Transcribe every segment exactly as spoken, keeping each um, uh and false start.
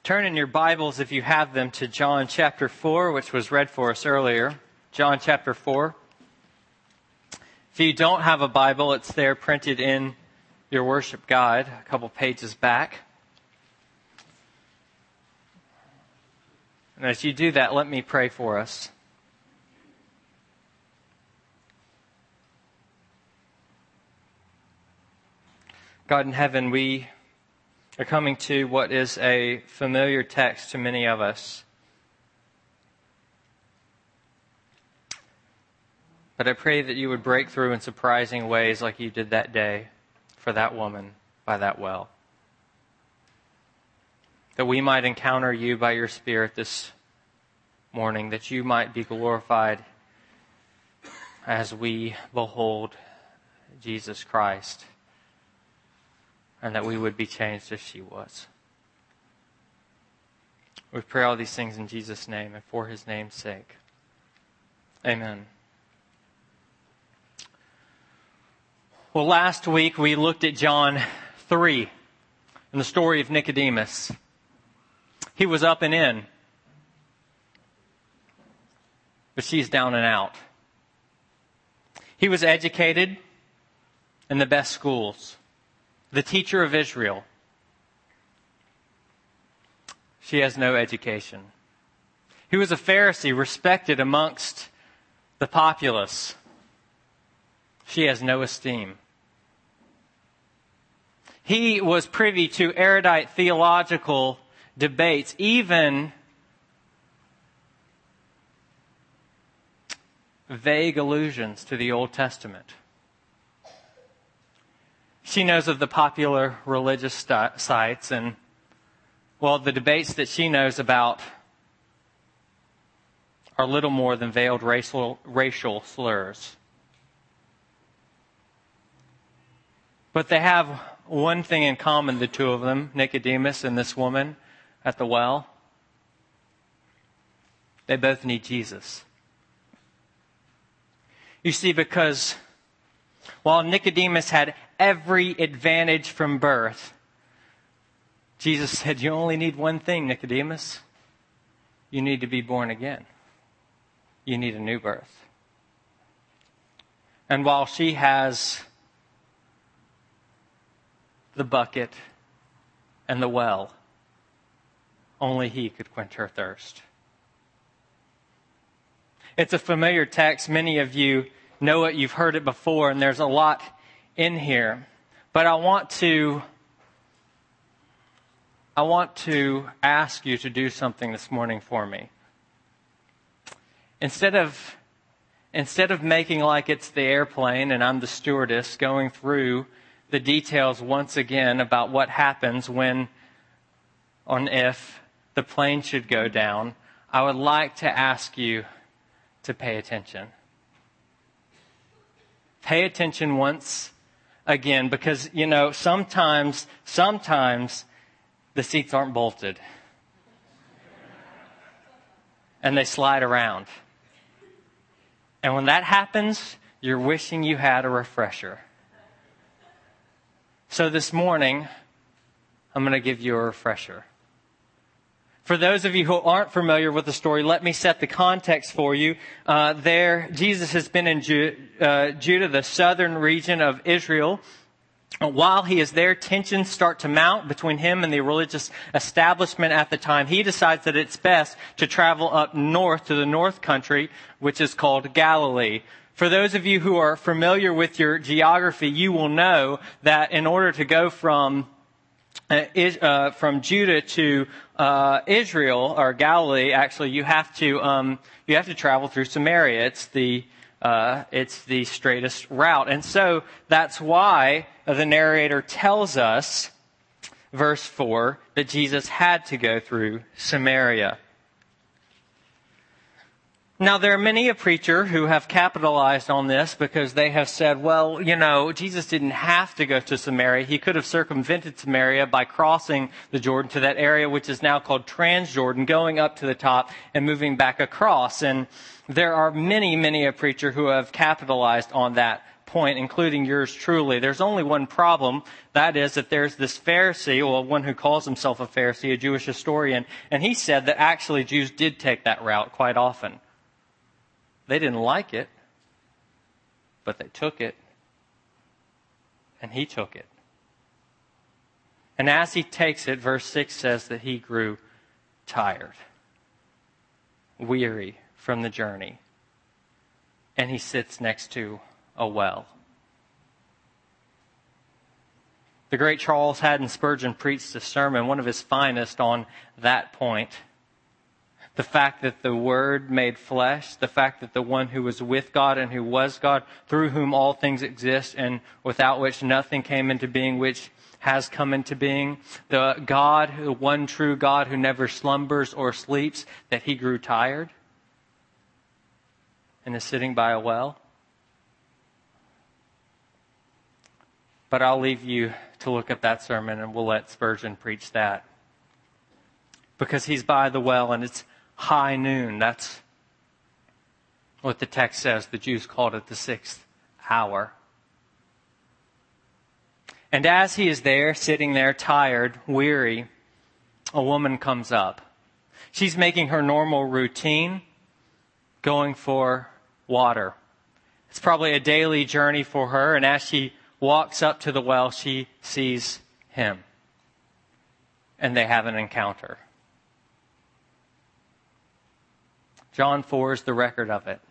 Turn in your Bibles, if you have them, to John chapter four, which was read for us earlier. John chapter four. If you don't have a Bible, it's there printed in your worship guide, a couple pages back. And as you do that, let me pray for us. God in heaven, we are coming to what is a familiar text to many of us. But I pray that you would break through in surprising ways like you did that day for that woman by that well. That we might encounter you by your Spirit this morning, that you might be glorified as we behold Jesus Christ, and that we would be changed as she was. We pray all these things in Jesus' name and for his name's sake. Amen. Well, last week we looked at John three and the story of Nicodemus. He was up and in, but she's down and out. He was educated in the best schools, the teacher of Israel. She has no education. He was a Pharisee, respected amongst the populace. She has no esteem. He was privy to erudite theological debates, even vague allusions to the Old Testament. She knows of the popular religious st- sites and, well, the debates that she knows about are little more than veiled racial, racial slurs. But they have one thing in common, the two of them, Nicodemus and this woman at the well. They both need Jesus. You see, because while Nicodemus had every advantage from birth, Jesus said, you only need one thing, Nicodemus. You need to be born again. You need a new birth. And while she has the bucket and the well, only he could quench her thirst. It's a familiar text. Many of you know it. You've heard it before, and there's a lot in here. But I want to I want to ask you to do something this morning for me. Instead of instead of making like it's the airplane and I'm the stewardess going through the details once again about what happens when or if the plane should go down, I would like to ask you to pay attention. Pay attention once again, because, you know, sometimes, sometimes the seats aren't bolted. And they slide around. And when that happens, you're wishing you had a refresher. So this morning, I'm going to give you a refresher. For those of you who aren't familiar with the story, let me set the context for you. Uh, there, Jesus has been in Ju- uh, Judah, the southern region of Israel. While he is there, tensions start to mount between him and the religious establishment at the time. He decides that it's best to travel up north to the north country, which is called Galilee. For those of you who are familiar with your geography, you will know that in order to go from uh, is, uh, from Judah to uh, Israel or Galilee, actually, you have to um, you have to travel through Samaria. It's the uh, it's the straightest route, and so that's why the narrator tells us, verse four, that Jesus had to go through Samaria. Now, there are many a preacher who have capitalized on this because they have said, well, you know, Jesus didn't have to go to Samaria. He could have circumvented Samaria by crossing the Jordan to that area, which is now called Transjordan, going up to the top and moving back across. And there are many, many a preacher who have capitalized on that point, including yours truly. There's only one problem. That is that there's this Pharisee, or one who calls himself a Pharisee, a Jewish historian, and he said that actually Jews did take that route quite often. They didn't like it, but they took it, and he took it. And as he takes it, verse six says that he grew tired, weary from the journey, and he sits next to a well. The great Charles Haddon Spurgeon preached a sermon, one of his finest, on that point. The fact that the Word made flesh, the fact that the one who was with God and who was God, through whom all things exist and without which nothing came into being, which has come into being, the God, the one true God who never slumbers or sleeps, that he grew tired and is sitting by a well. But I'll leave you to look at that sermon, and we'll let Spurgeon preach that. Because he's by the well and it's high noon. That's what the text says. The Jews called it the sixth hour. And as he is there, sitting there, tired, weary, a woman comes up. She's making her normal routine, going for water. It's probably a daily journey for her, and as she walks up to the well, she sees him. And they have an encounter. John four is the record of it.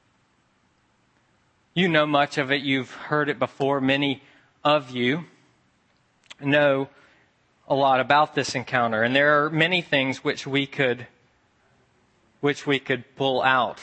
You know much of it. You've heard it before. Many of you know a lot about this encounter. And there are many things which we could, which we could pull out.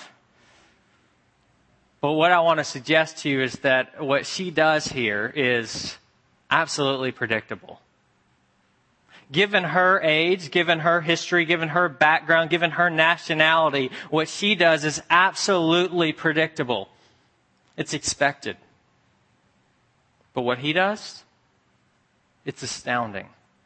But what I want to suggest to you is that what she does here is absolutely predictable. Given her age, given her history, given her background, given her nationality, what she does is absolutely predictable. It's expected. But what he does, it's astounding.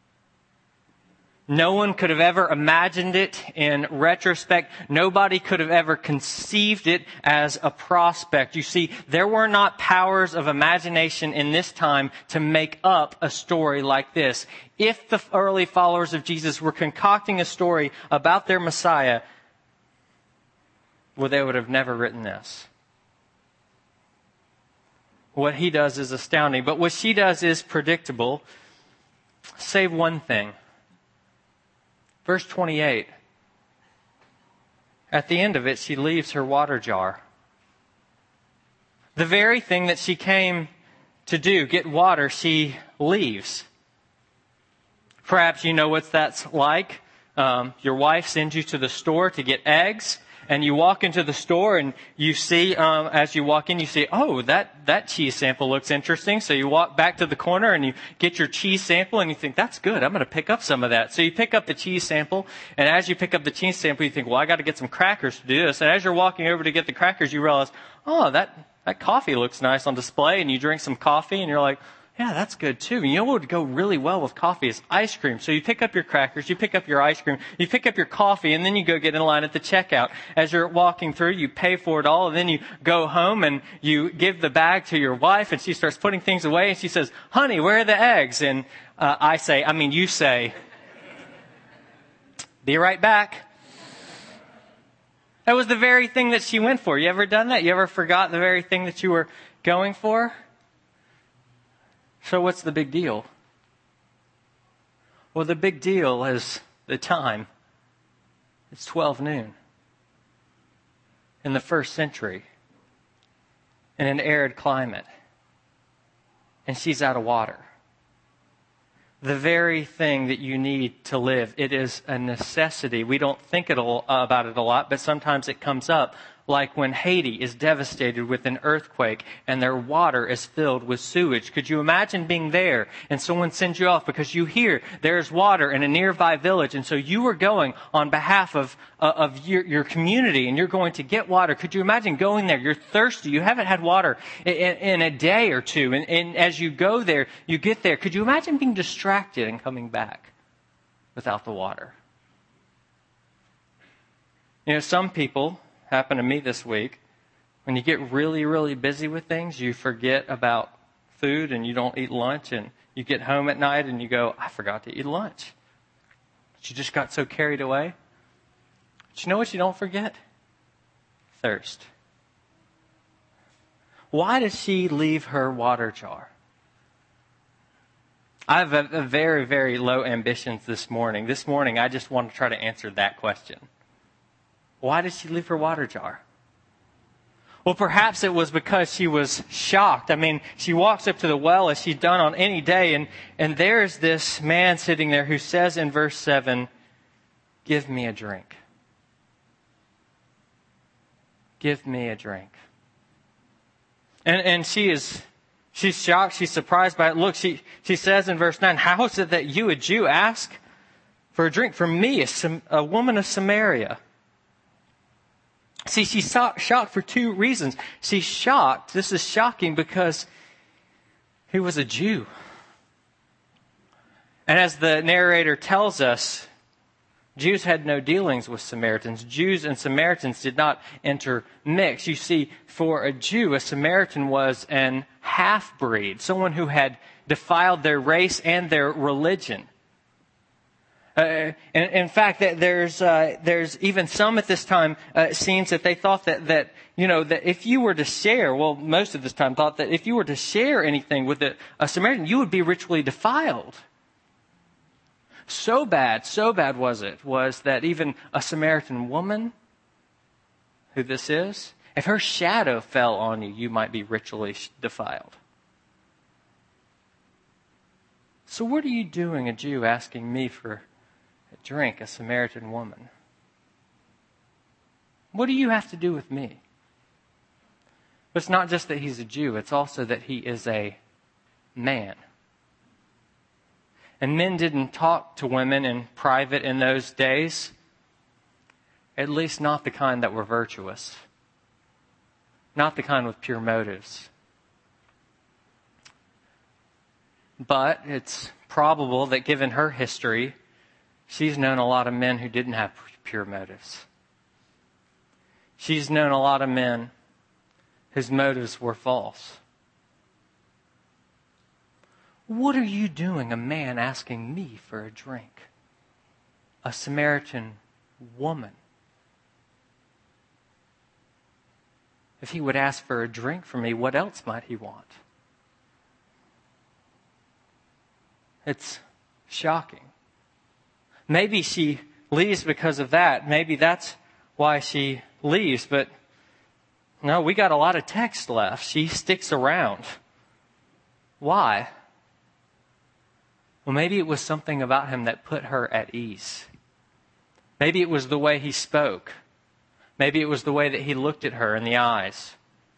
No one could have ever imagined it in retrospect. Nobody could have ever conceived it as a prospect. You see, there were not powers of imagination in this time to make up a story like this. If the early followers of Jesus were concocting a story about their Messiah, well, they would have never written this. What he does is astounding, but what she does is predictable, save one thing. Verse twenty-eight. At the end of it, she leaves her water jar. The very thing that she came to do, get water, she leaves. Perhaps you know what that's like. Um, your wife sends you to the store to get eggs. And you walk into the store and you see, um, as you walk in, you see, oh, that, that cheese sample looks interesting. So you walk back to the corner and you get your cheese sample and you think, that's good. I'm going to pick up some of that. So you pick up the cheese sample. And as you pick up the cheese sample, you think, well, I got to get some crackers to do this. And as you're walking over to get the crackers, you realize, oh, that, that coffee looks nice on display. And you drink some coffee and you're like, yeah, that's good too. And you know what would go really well with coffee is ice cream. So you pick up your crackers, you pick up your ice cream, you pick up your coffee, and then you go get in line at the checkout. As you're walking through, you pay for it all, and then you go home and you give the bag to your wife, and she starts putting things away, and she says, honey, where are the eggs? And uh, I say, I mean, you say, be right back. That was the very thing that she went for. You ever done that? You ever forgot the very thing that you were going for? So what's the big deal? Well, the big deal is the time. It's twelve noon. In the first century. In an arid climate. And she's out of water. The very thing that you need to live. It is a necessity. We don't think it a, about it a lot, but sometimes it comes up. Like when Haiti is devastated with an earthquake and their water is filled with sewage. Could you imagine being there and someone sends you off because you hear there's water in a nearby village, and so you were going on behalf of uh, of your, your community and you're going to get water. Could you imagine going there? You're thirsty. You haven't had water in, in a day or two. And, and as you go there, you get there. Could you imagine being distracted and coming back without the water? You know, some people, happened to me this week, When you get really, really busy with things, you forget about food and you don't eat lunch, and you get home at night and you go, I forgot to eat lunch. But you just got so carried away. But you know what you don't forget? Thirst. Why does she leave her water jar? I have a, a very, very low ambitions this morning. This morning, I just want to try to answer that question. Why did she leave her water jar? Well, perhaps it was because she was shocked. I mean, she walks up to the well as she's done on any day, and, and there's this man sitting there who says in verse seven, give me a drink. Give me a drink. And, and she is... She's shocked. She's surprised by it. Look, she, she says in verse nine, how is it that you, a Jew, ask for a drink from me, a, a woman of Samaria? See, she's so, shocked for two reasons. She's shocked. This is shocking because he was a Jew. And as the narrator tells us, Jews had no dealings with Samaritans. Jews and Samaritans did not intermix. You see, for a Jew, a Samaritan was an half-breed, someone who had defiled their race and their religion. Uh, in, in fact, that there's uh, there's even some at this time uh, seems that they thought that that you know that if you were to share, well, most of this time thought that if you were to share anything with a, a Samaritan, you would be ritually defiled. So bad, so bad was it, was that even a Samaritan woman, who this is, if her shadow fell on you, you might be ritually defiled. So what are you doing, a Jew, asking me for a drink, a Samaritan woman? What do you have to do with me? But it's not just that he's a Jew, it's also that he is a man. And men didn't talk to women in private in those days, at least not the kind that were virtuous, not the kind with pure motives. But it's probable that given her history, she's known a lot of men who didn't have pure motives. She's known a lot of men whose motives were false. What are you doing, a man asking me for a drink? A Samaritan woman. If he would ask for a drink from me, what else might he want? It's shocking. Maybe she leaves because of that. Maybe that's why she leaves. But no, we got a lot of text left. She sticks around. Why? Well, maybe it was something about him that put her at ease. Maybe it was the way he spoke. Maybe it was the way that he looked at her in the eyes.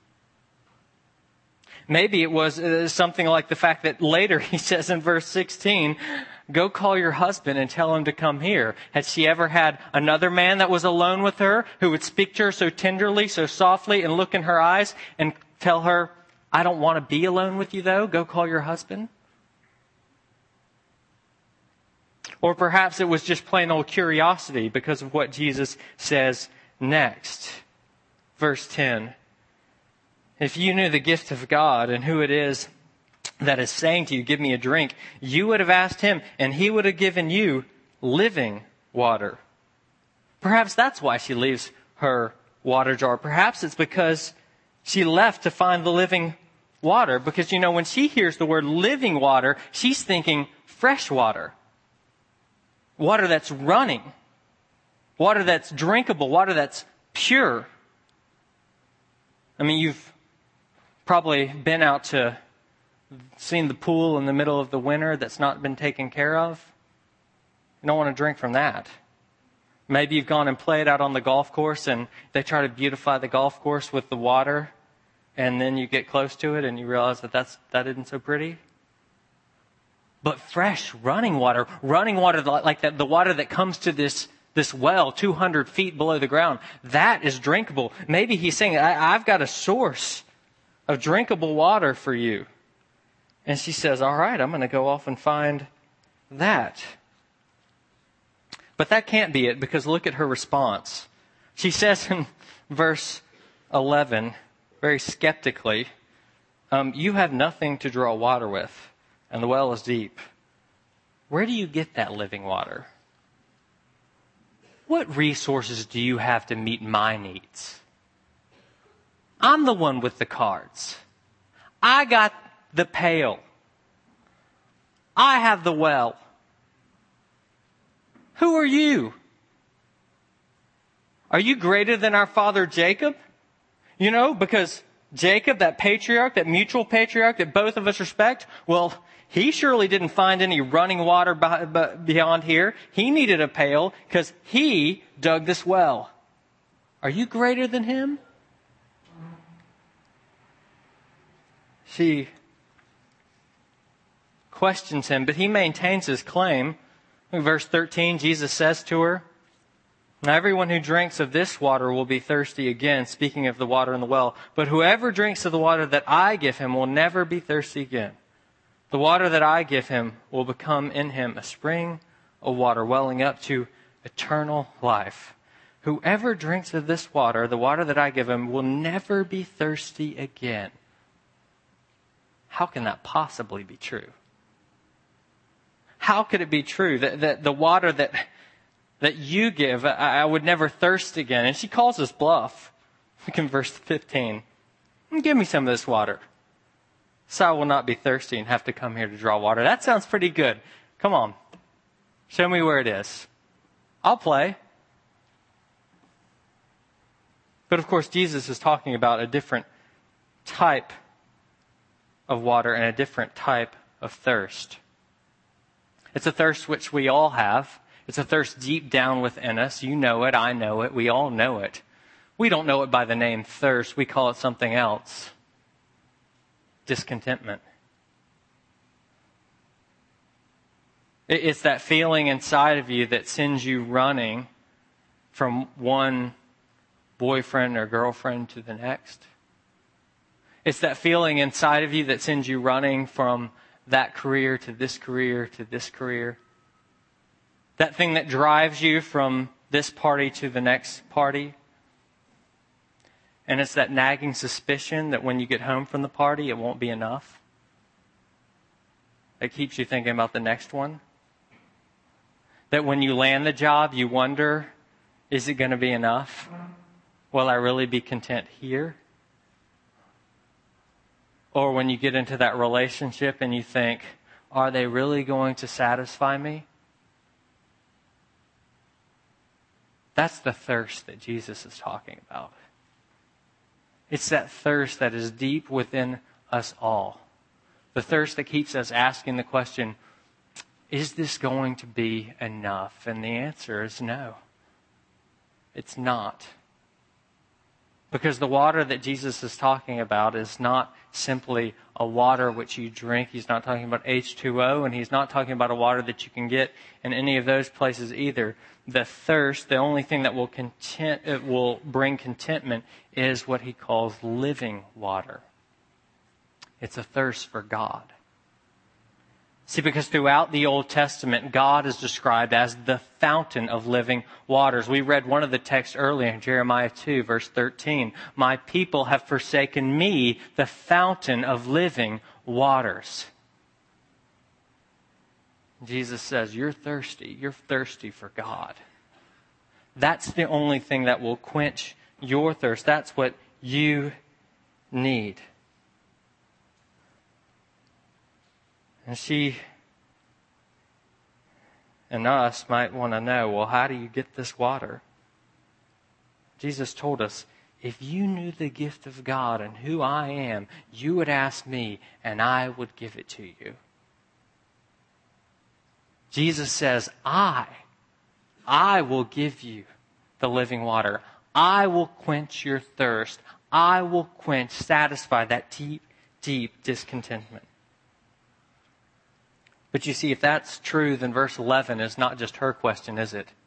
Maybe it was uh, something like the fact that later he says in verse sixteen, go call your husband and tell him to come here. Had she ever had another man that was alone with her who would speak to her so tenderly, so softly, and look in her eyes and tell her, I don't want to be alone with you though, go call your husband? Or perhaps it was just plain old curiosity because of what Jesus says next. Verse ten. If you knew the gift of God and who it is that is saying to you, give me a drink, you would have asked him and he would have given you living water. Perhaps that's why she leaves her water jar. Perhaps it's because she left to find the living water. Because, you know, when she hears the word living water, she's thinking fresh water. Water that's running. Water that's drinkable. Water that's pure. I mean, you've probably been out to seen the pool in the middle of the winter that's not been taken care of. You don't want to drink from that. Maybe you've gone and played out on the golf course and they try to beautify the golf course with the water, and then you get close to it and you realize that that's, that isn't so pretty. But fresh running water, running water like that, the water that comes to this This well two hundred feet below the ground, that is drinkable. Maybe he's saying, I, I've got a source of drinkable water for you. And she says, all right, I'm going to go off and find that. But that can't be it, because look at her response. She says in verse eleven, very skeptically, um, you have nothing to draw water with, and the well is deep. Where do you get that living water? What resources do you have to meet my needs? I'm the one with the cards. I got the pail. I have the well. Who are you? Are you greater than our father Jacob? You know, because Jacob, that patriarch, that mutual patriarch that both of us respect, well, he surely didn't find any running water beyond here. He needed a pail because he dug this well. Are you greater than him? She questions him, but he maintains his claim. In verse thirteen, Jesus says to her, "Now everyone who drinks of this water will be thirsty again," speaking of the water in the well. "But whoever drinks of the water that I give him will never be thirsty again. The water that I give him will become in him a spring of water welling up to eternal life. Whoever drinks of this water, the water that I give him, will never be thirsty again." How can that possibly be true? How could it be true that, that the water that that you give, I, I would never thirst again? And she calls us bluff. Look in verse fifteen. "Give me some of this water, so I will not be thirsty and have to come here to draw water." That sounds pretty good. Come on. Show me where it is. I'll play. But of course, Jesus is talking about a different type of water and a different type of thirst. It's a thirst which we all have. It's a thirst deep down within us. You know it. I know it. We all know it. We don't know it by the name thirst. We call it something else. Discontentment. It's that feeling inside of you that sends you running from one boyfriend or girlfriend to the next. It's that feeling inside of you that sends you running from that career to this career to this career. That thing that drives you from this party to the next party. And it's that nagging suspicion that when you get home from the party, it won't be enough. It keeps you thinking about the next one. That when you land the job, you wonder, is it going to be enough? Will I really be content here? Or when you get into that relationship and you think, are they really going to satisfy me? That's the thirst that Jesus is talking about. It's that thirst that is deep within us all. The thirst that keeps us asking the question, is this going to be enough? And the answer is no. It's not. Because the water that Jesus is talking about is not simply a water which you drink. He's not talking about H two O, and he's not talking about a water that you can get in any of those places either. The thirst, the only thing that will content, it will bring contentment is what he calls living water. It's a thirst for God. See, because throughout the Old Testament, God is described as the fountain of living waters. We read one of the texts earlier in Jeremiah two, verse thirteen. "My people have forsaken me, the fountain of living waters." Jesus says, you're thirsty. You're thirsty for God. That's the only thing that will quench your thirst. That's what you need. And she and us might want to know, well, how do you get this water? Jesus told us, if you knew the gift of God and who I am, you would ask me and I would give it to you. Jesus says, I, I will give you the living water. I will quench your thirst. I will quench, satisfy that deep, deep discontentment. But you see, if that's true, then verse eleven is not just her question, is it?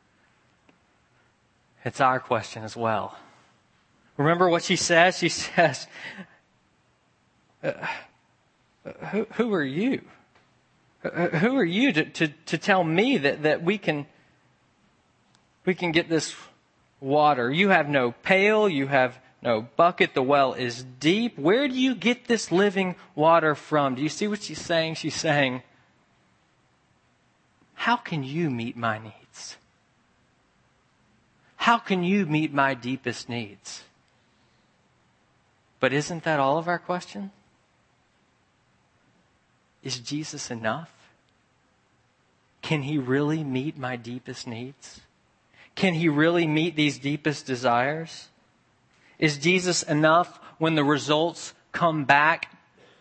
It's our question as well. Remember what she says? She says, uh, who, who are you? Uh, who are you to, to, to tell me that, that we can we can get this water? You have no pail, you have No, bucket the well is deep. Where do you get this living water from? Do you see what she's saying? She's saying, how can you meet my needs? How can you meet my deepest needs? But isn't that all of our question? Is Jesus enough? Can he really meet my deepest needs? Can he really meet these deepest desires? Is Jesus enough when the results come back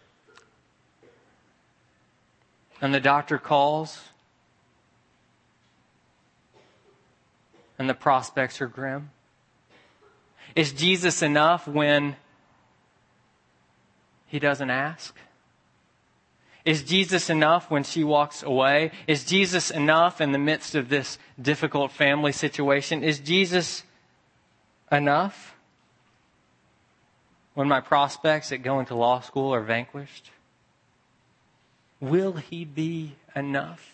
and the doctor calls and the prospects are grim? Is Jesus enough when he doesn't ask? Is Jesus enough when she walks away? Is Jesus enough in the midst of this difficult family situation? Is Jesus enough when my prospects at going to law school are vanquished? Will he be enough?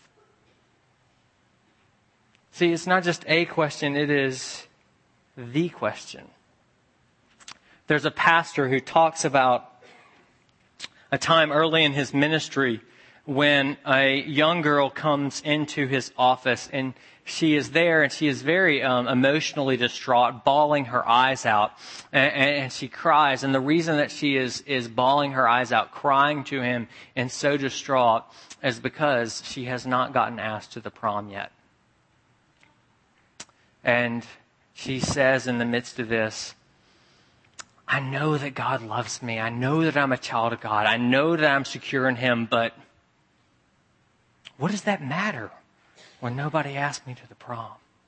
See, it's not just a question, it is the question. There's a pastor who talks about a time early in his ministry when a young girl comes into his office, and she is there and she is very um, emotionally distraught, bawling her eyes out, and, and she cries. And the reason that she is, is bawling her eyes out, crying to him and so distraught is because she has not gotten asked to the prom yet. And she says in the midst of this, I know that God loves me. I know that I'm a child of God. I know that I'm secure in him, but what does that matter when nobody asked me to the prom?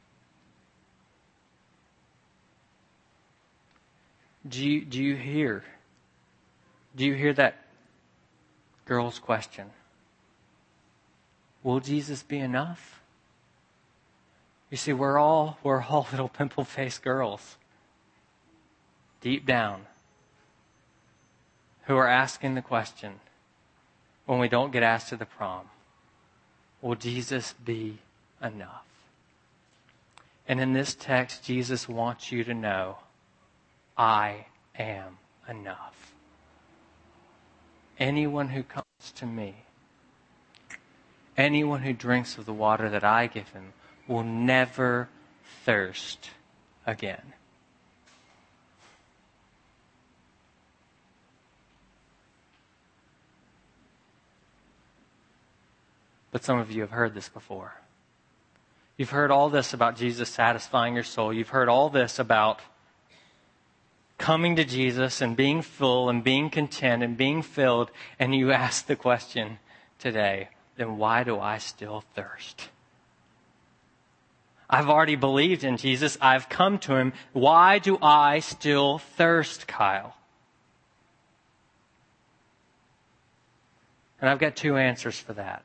Do you, do you hear? Do you hear that girl's question? Will Jesus be enough? You see, we're all, we're all little pimple-faced girls, deep down, who are asking the question when we don't get asked to the prom, will Jesus be enough? And in this text, Jesus wants you to know, I am enough. Anyone who comes to me, anyone who drinks of the water that I give him, will never thirst again. But some of you have heard this before. You've heard all this about Jesus satisfying your soul. You've heard all this about coming to Jesus and being full and being content and being filled. And you ask the question today, then why do I still thirst? I've already believed in Jesus. I've come to him. Why do I still thirst, Kyle? And I've got two answers for that.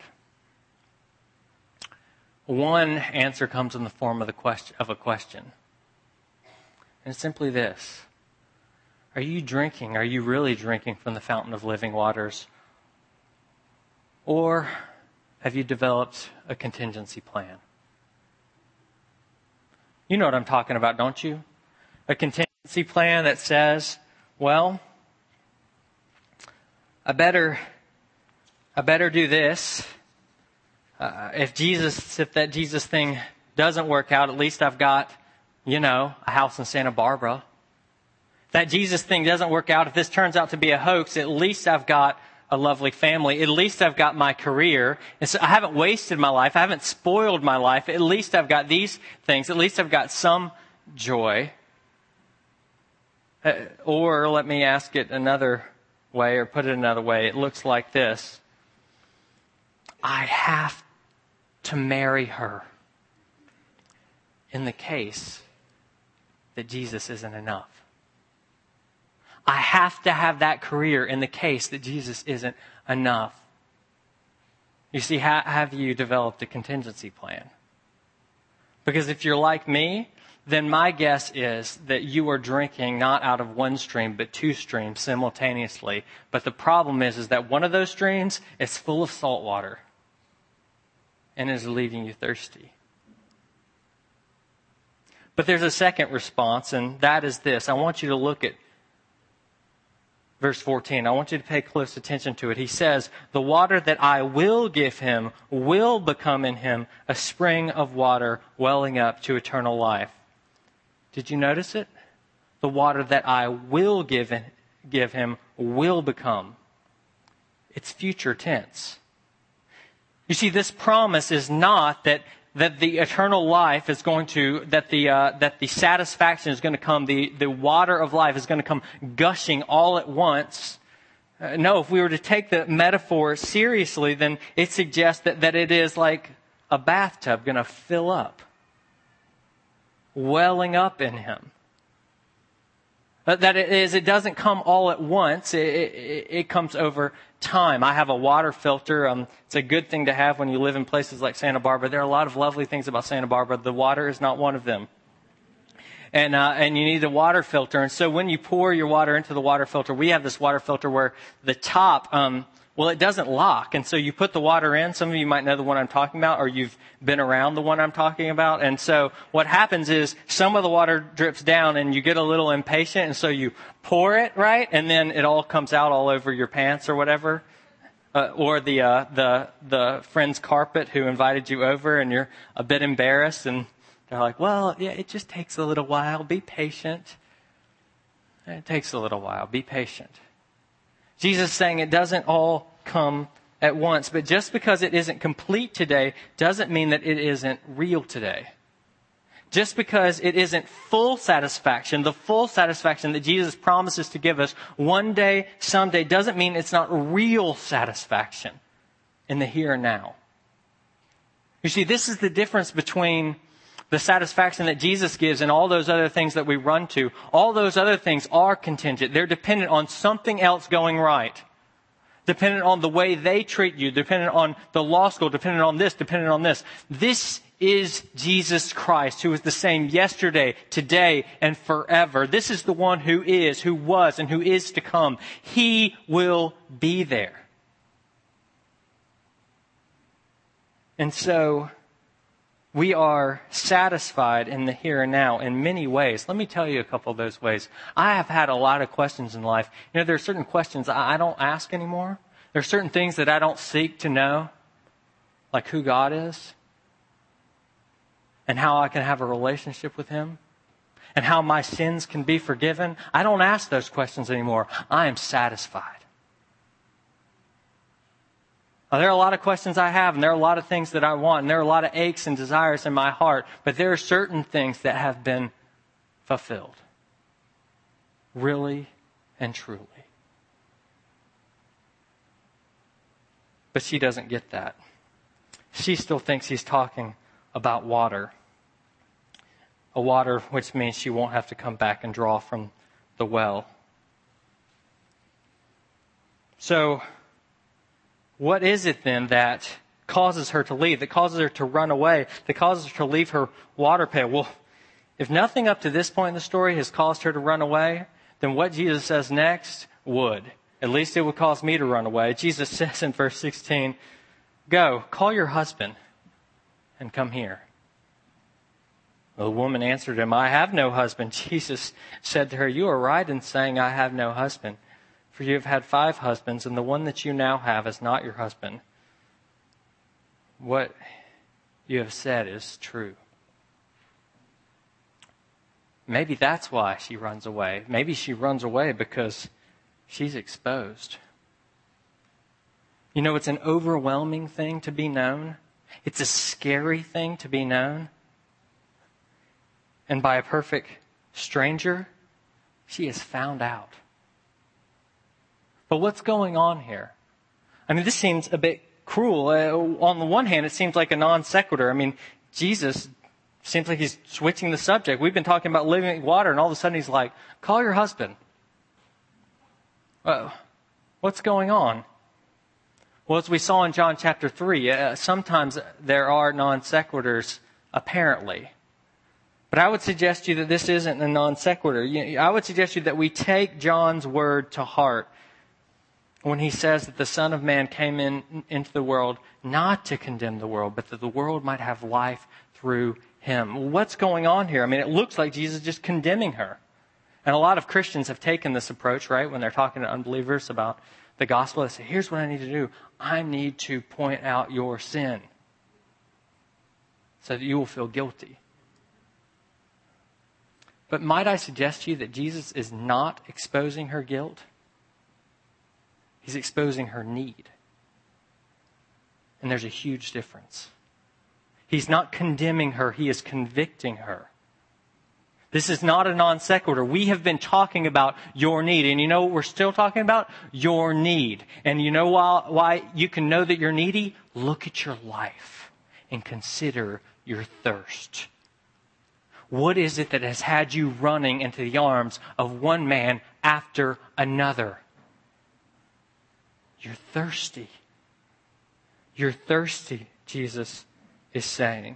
One answer comes in the form of, the question, of a question. And it's simply this. Are you drinking? Are you really drinking from the fountain of living waters? Or have you developed a contingency plan? You know what I'm talking about, don't you? A contingency plan that says, well, I better, I better do this. Uh, if Jesus, if that Jesus thing doesn't work out, at least I've got, you know, a house in Santa Barbara. If that Jesus thing doesn't work out, if this turns out to be a hoax, at least I've got a lovely family. At least I've got my career. And so I haven't wasted my life. I haven't spoiled my life. At least I've got these things. At least I've got some joy. Uh, or let me ask it another way, or put it another way. It looks like this. I have to marry her in the case that Jesus isn't enough. I have to have that career in the case that Jesus isn't enough. You see, ha- have you developed a contingency plan? Because if you're like me, then my guess is that you are drinking not out of one stream, but two streams simultaneously. But the problem is, is that one of those streams is full of salt water and is leaving you thirsty. But there's a second response, and that is this. I want you to look at verse fourteen. I want you to pay close attention to it. He says, the water that I will give him will become in him a spring of water welling up to eternal life. Did you notice it? The water that I will give, in, give him will become. It's future tense. You see, this promise is not that that the eternal life is going to, that the uh, that the satisfaction is going to come, the, the water of life is going to come gushing all at once. Uh, no, if we were to take the metaphor seriously, then it suggests that, that it is like a bathtub going to fill up, welling up in him. Uh, that it is, it doesn't come all at once. It, it, it comes over time. I have a water filter. Um, it's a good thing to have when you live in places like Santa Barbara. There are a lot of lovely things about Santa Barbara. The water is not one of them. And uh, and you need a water filter. And so when you pour your water into the water filter, we have this water filter where the top, um, well, it doesn't lock. And so you put the water in. Some of you might know the one I'm talking about, or you've been around the one I'm talking about. And so what happens is some of the water drips down and you get a little impatient. And so you pour it, right? And then it all comes out all over your pants or whatever. Uh, or the, uh, the, the friend's carpet who invited you over and you're a bit embarrassed. And they're like, well, yeah, it just takes a little while. Be patient. It takes a little while. Be patient. Jesus is saying it doesn't all come at once, but just because it isn't complete today doesn't mean that it isn't real today. Just because it isn't full satisfaction, the full satisfaction that Jesus promises to give us one day, someday, doesn't mean it's not real satisfaction in the here and now. You see, this is the difference between the satisfaction that Jesus gives and all those other things that we run to. All those other things are contingent. They're dependent on something else going right. Dependent on the way they treat you. Dependent on the law school. Dependent on this. Dependent on this. This is Jesus Christ, who is the same yesterday, today, and forever. This is the one who is, who was, and who is to come. He will be there. And so we are satisfied in the here and now in many ways. Let me tell you a couple of those ways. I have had a lot of questions in life. You know, there are certain questions I don't ask anymore. There are certain things that I don't seek to know, like who God is and how I can have a relationship with Him and how my sins can be forgiven. I don't ask those questions anymore. I am satisfied. Now, there are a lot of questions I have, and there are a lot of things that I want, and there are a lot of aches and desires in my heart, but there are certain things that have been fulfilled. Really and truly. But she doesn't get that. She still thinks he's talking about water. A water which means she won't have to come back and draw from the well. So, what is it then that causes her to leave, that causes her to run away, that causes her to leave her water pail? Well, if nothing up to this point in the story has caused her to run away, then what Jesus says next would. At least it would cause me to run away. Jesus says in verse sixteen, "Go, call your husband and come here." The woman answered him, "I have no husband." Jesus said to her, "You are right in saying, 'I have no husband.' For you have had five husbands, and the one that you now have is not your husband. What you have said is true." Maybe that's why she runs away. Maybe she runs away because she's exposed. You know, it's an overwhelming thing to be known. It's a scary thing to be known. And by a perfect stranger, she is found out. But what's going on here? I mean, this seems a bit cruel. Uh, on the one hand, it seems like a non sequitur. I mean, Jesus seems like he's switching the subject. We've been talking about living water, and all of a sudden he's like, "Call your husband." Uh, what's going on? Well, as we saw in John chapter three, uh, sometimes there are non sequiturs, apparently. But I would suggest to you that this isn't a non sequitur. I would suggest to you that we take John's word to heart. when he says that the Son of Man came in into the world not to condemn the world, but that the world might have life through him. Well, what's going on here? I mean, it looks like Jesus is just condemning her. And a lot of Christians have taken this approach, right, when they're talking to unbelievers about the gospel. They say, here's what I need to do. I need to point out your sin so that you will feel guilty. But might I suggest to you that Jesus is not exposing her guilt? He's exposing her need. And there's a huge difference. He's not condemning her. He is convicting her. This is not a non sequitur. We have been talking about your need. And you know what we're still talking about? Your need. And you know why, why you can know that you're needy? Look at your life and consider your thirst. What is it that has had you running into the arms of one man after another? You're thirsty. You're thirsty, Jesus is saying.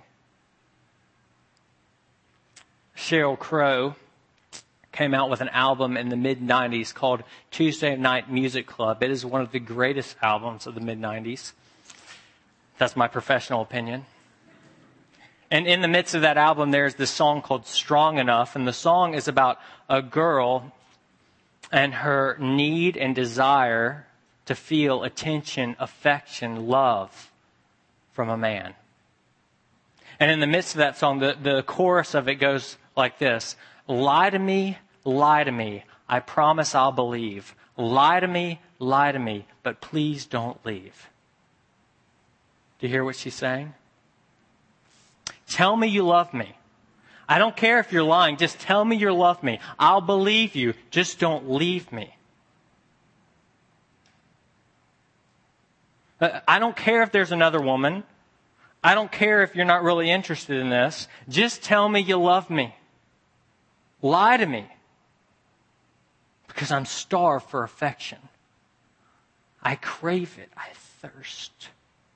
Sheryl Crow came out with an album in the mid nineties called Tuesday Night Music Club. It is one of the greatest albums of the mid nineties. That's my professional opinion. And in the midst of that album, there's this song called Strong Enough. And the song is about a girl and her need and desire to feel attention, affection, love from a man. And in the midst of that song, the, the chorus of it goes like this. Lie to me, lie to me. I promise I'll believe. Lie to me, lie to me. But please don't leave. Do you hear what she's saying? Tell me you love me. I don't care if you're lying. Just tell me you love me. I'll believe you. Just don't leave me. I don't care if there's another woman. I don't care if you're not really interested in this. Just tell me you love me. Lie to me. Because I'm starved for affection. I crave it. I thirst.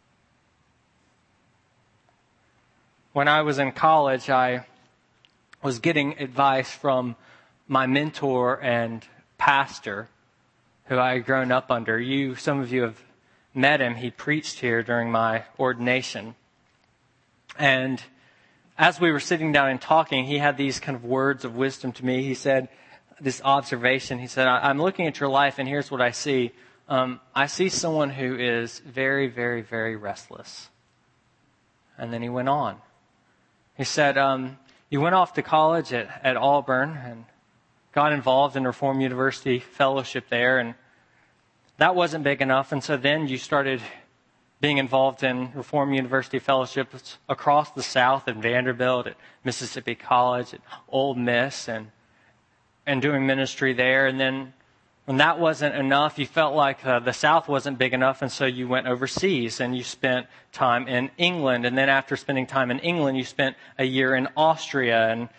When I was in college, I was getting advice from my mentor and pastor, who I had grown up under. You, some of you have met him. He preached here during my ordination. And as we were sitting down and talking, he had these kind of words of wisdom to me. He said, this observation, he said, I'm looking at your life and here's what I see. Um, I see someone who is very, very, very restless. And then he went on. He said, um, you went off to college at, at Auburn and got involved in Reformed University fellowship there, and that wasn't big enough. And so then you started being involved in Reformed University fellowships across the South at Vanderbilt, at Mississippi College, at Ole Miss, and and doing ministry there. And then when that wasn't enough, you felt like uh, the South wasn't big enough, and so you went overseas and you spent time in England. And then after spending time in England, you spent a year in Austria, and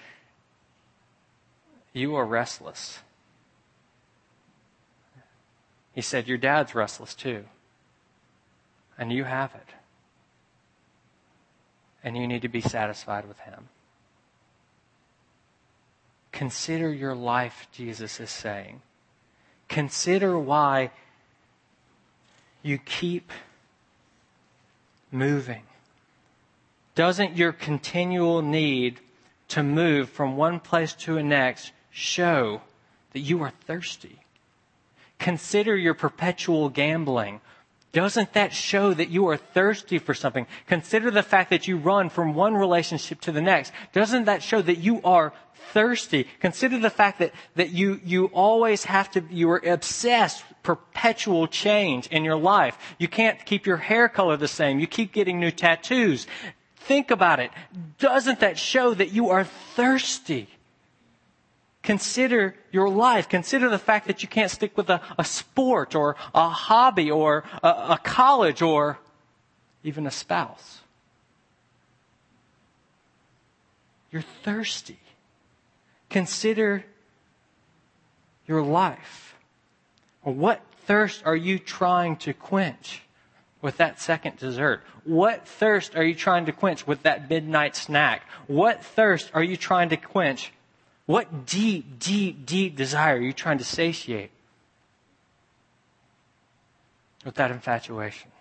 you are restless. He said, your dad's restless too. And you have it. And you need to be satisfied with him. Consider your life, Jesus is saying. Consider why you keep moving. Doesn't your continual need to move from one place to the next show that you are thirsty? Consider your perpetual gambling. Doesn't that show that you are thirsty for something? Consider the fact that you run from one relationship to the next. Doesn't that show that you are thirsty? Consider the fact that, that you, you always have to, you are obsessed with perpetual change in your life. You can't keep your hair color the same. You keep getting new tattoos. Think about it. Doesn't that show that you are thirsty? Consider your life. Consider the fact that you can't stick with a, a sport or a hobby or a, a college or even a spouse. You're thirsty. Consider your life. What thirst are you trying to quench with that second dessert? What thirst are you trying to quench with that midnight snack? What thirst are you trying to quench? What deep, deep, deep desire are you trying to satiate with that infatuation.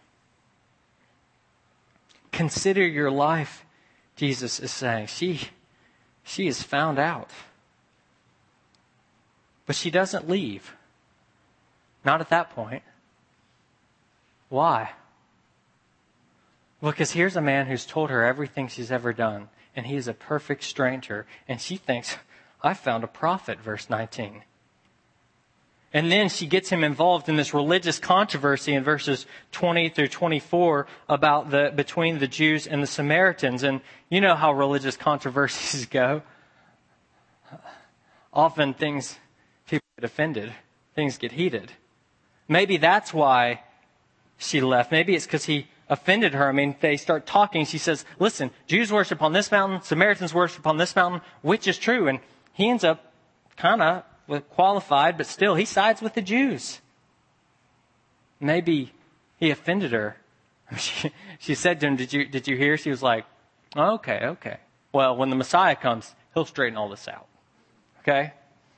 Consider your life, Jesus is saying. She, she is found out. But she doesn't leave. Not at that point. Why? Because here's a man who's told her everything she's ever done, and he is a perfect stranger, and she thinks, I found a prophet, verse nineteen. And then she gets him involved in this religious controversy in verses twenty through twenty-four about the between the Jews and the Samaritans. And you know how religious controversies go. Often things, people get offended. Things get heated. Maybe that's why she left. Maybe it's because he offended her. I mean, they start talking. She says, listen, Jews worship on this mountain. Samaritans worship on this mountain. Which is true? And he ends up kind of qualified, but still, he sides with the Jews. Maybe he offended her. She, she said to him, did you, did you hear? She was like, oh, okay, okay. Well, when the Messiah comes, he'll straighten all this out. Okay?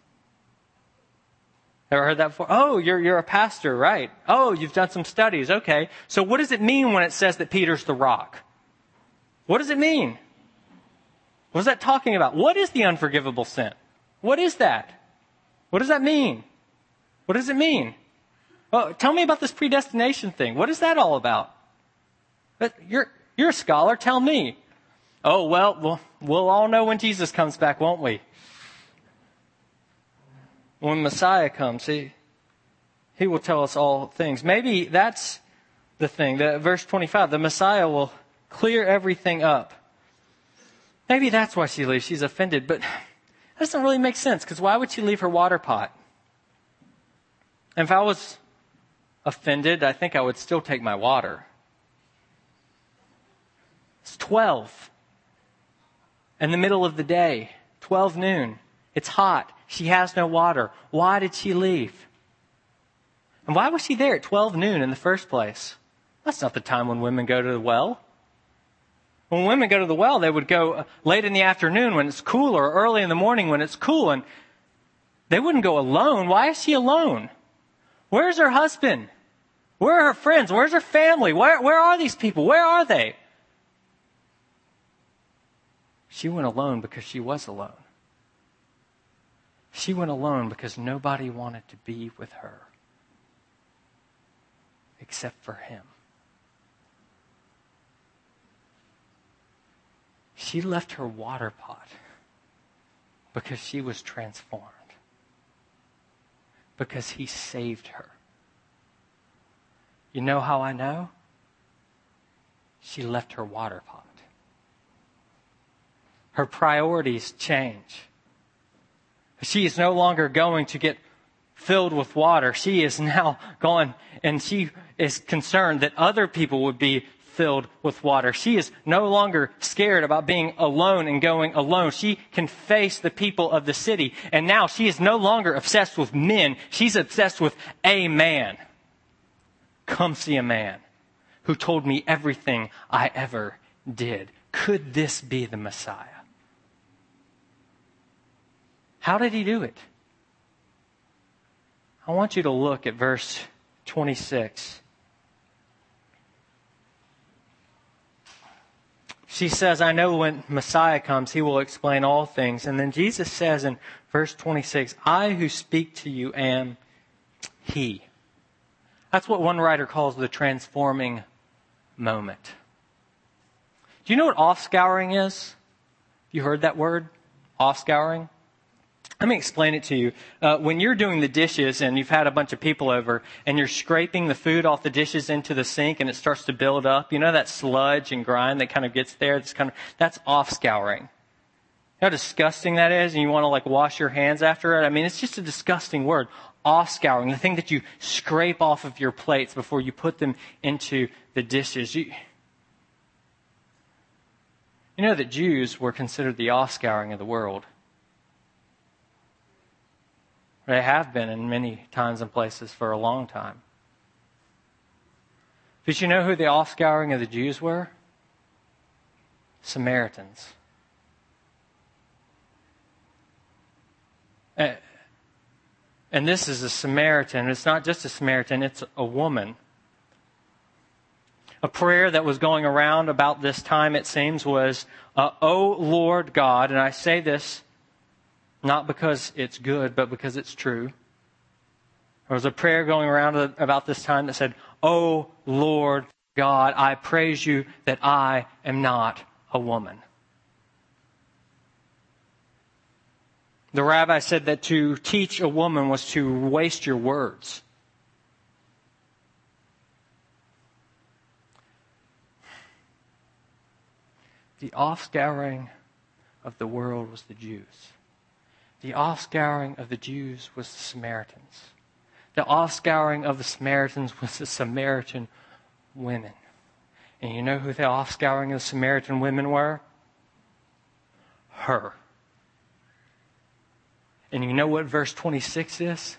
Ever heard that before? Oh, you're, you're a pastor, right? Oh, you've done some studies. Okay. So what does it mean when it says that Peter's the rock? What does it mean? What is that talking about? What is the unforgivable sin? What is that? What does that mean? What does it mean? Well, tell me about this predestination thing. What is that all about? But you're, you're a scholar. Tell me. Oh, well, well, we'll all know when Jesus comes back, won't we? When Messiah comes, he, he will tell us all things. Maybe that's the thing. The, verse twenty-five, the Messiah will clear everything up. Maybe that's why she leaves. She's offended, but that doesn't really make sense, because why would she leave her water pot? And if I was offended, I think I would still take my water. It's twelve. In the middle of the day, twelve noon. It's hot. She has no water. Why did she leave? And why was she there at twelve noon in the first place? That's not the time when women go to the well. When women go to the well, they would go late in the afternoon when it's cool, or early in the morning when it's cool. And they wouldn't go alone. Why is she alone? Where's her husband? Where are her friends? Where's her family? Where, where are these people? Where are they? She went alone because she was alone. She went alone because nobody wanted to be with her except for him. She left her water pot because she was transformed, because he saved her. You know how I know? She left her water pot. Her priorities change. She is no longer going to get filled with water. She is now going, and she is concerned that other people would be filled with water. She is no longer scared about being alone and going alone. She can face the people of the city. And now she is no longer obsessed with men. She's obsessed with a man. Come see a man who told me everything I ever did. Could this be the Messiah? How did he do it? I want you to look at verse twenty-six. She says, I know when Messiah comes, he will explain all things. And then Jesus says in verse twenty-six, I who speak to you am he. That's what one writer calls the transforming moment. Do you know what off-scouring is? You heard that word? Off-scouring? Let me explain it to you. Uh, when you're doing the dishes and you've had a bunch of people over and you're scraping the food off the dishes into the sink and it starts to build up, you know that sludge and grime that kind of gets there? That's kind of, that's off-scouring. You know how disgusting that is, and you want to like wash your hands after it? I mean, it's just a disgusting word. Off-scouring, the thing that you scrape off of your plates before you put them into the dishes. You, you know that Jews were considered the off-scouring of the world. They have been in many times and places for a long time. But you know who the off-scouring of the Jews were? Samaritans. And this is a Samaritan. It's not just a Samaritan, it's a woman A prayer that was going around about this time, it seems, was, uh, O Lord God, and I say this not because it's good, but because it's true. There was a prayer going around about this time that said, O Lord God, I praise you that I am not a woman. The rabbi said that to teach a woman was to waste your words. The offscouring of the world was the Jews. The offscouring of the Jews was the Samaritans. The offscouring of the Samaritans was the Samaritan women. And you know who the offscouring of the Samaritan women were? Her. And you know what verse twenty-six is?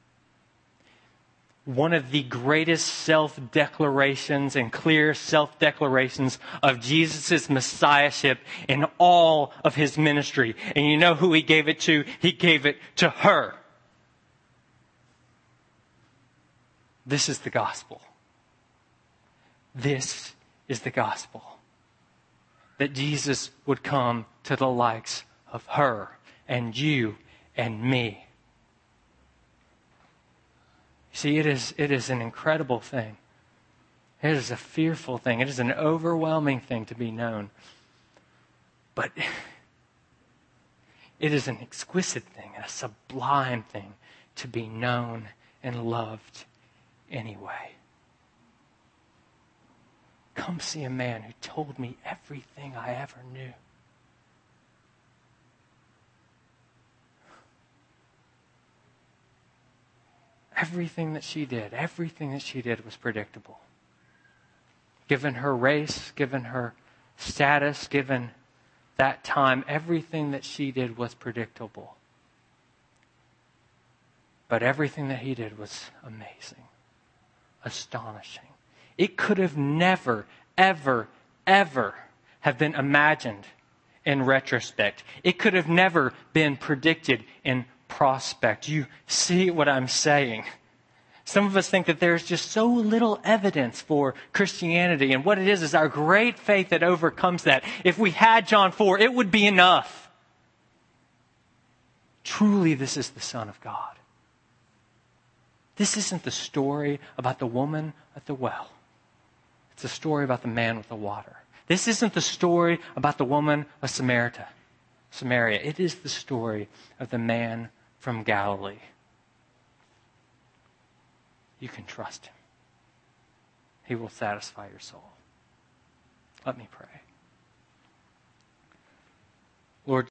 One of the greatest self-declarations and clear self-declarations of Jesus' messiahship in all of his ministry. And you know who he gave it to? He gave it to her. This is the gospel. This is the gospel. That Jesus would come to the likes of her and you and me. See, it is, it is an incredible thing. It is a fearful thing. It is an overwhelming thing to be known. But it is an exquisite thing, a sublime thing to be known and loved anyway. Come see a man who told me everything I ever knew. Everything that she did, everything that she did was predictable. Given her race, given her status, given that time, everything that she did was predictable. But everything that he did was amazing, astonishing. It could have never, ever, ever have been imagined in retrospect. It could have never been predicted in prospect. You see what I'm saying? Some of us think that there's just so little evidence for Christianity, and what it is is our great faith that overcomes that. If we had John four, it would be enough. Truly, this is the Son of God. This isn't the story about the woman at the well. It's a story about the man with the water. This isn't the story about the woman of Samaria. Samaria. It is the story of the man from Galilee. You can trust him. He will satisfy your soul. Let me pray. Lord,